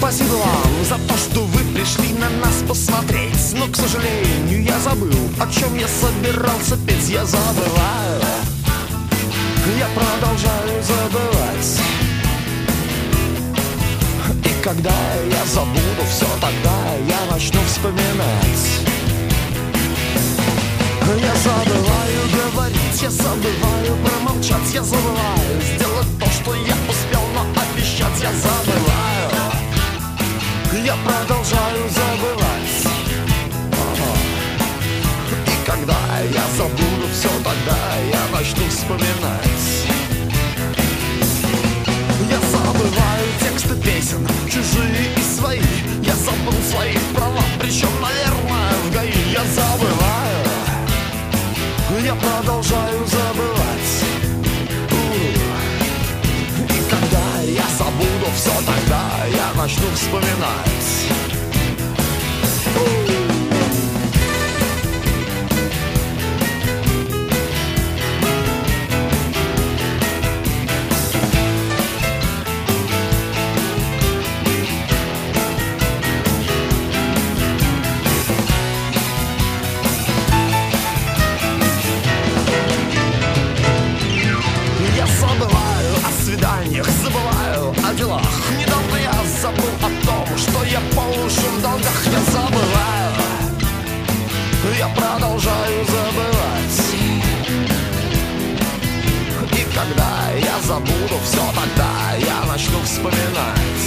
Спасибо вам за то, что вы пришли на нас посмотреть. Но, к сожалению, я забыл, о чем я собирался петь. Я забываю, я продолжаю забывать. И когда я забуду все, тогда я начну вспоминать. Я забываю говорить, я забываю промолчать. Я забываю сделать то, что я успел, но обещать. Я забываю, я продолжаю забывать. И когда я забуду все, тогда я начну вспоминать. Я забываю тексты песен, чужие и свои. Я забыл свои права, причем, наверное, в ГАИ. Я забываю, я продолжаю забывать. И когда я забуду все, тогда я начну вспоминать. Забываю о делах. Недавно я забыл о том, что я по уши в долгах. Я забываю, я продолжаю забывать. И когда я забуду все, тогда я начну вспоминать.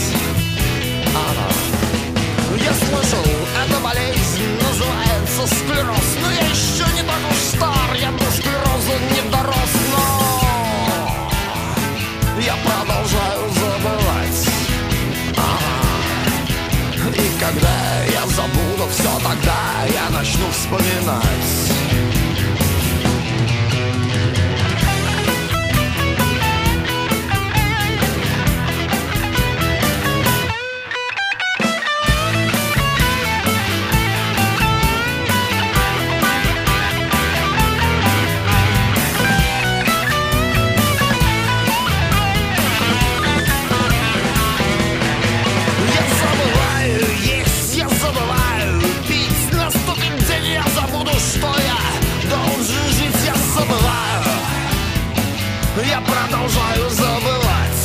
Я слышал, эта болезнь называется склероз. Но я еще не так уж стар, я до склероза не дорос. Но я продолжаю забывать. И когда я забуду все, тогда я начну вспоминать. Я продолжаю забывать.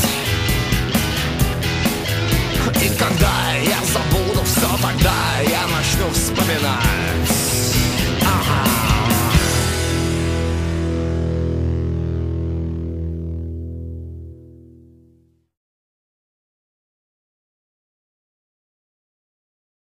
И когда я забуду все, тогда я начну вспоминать.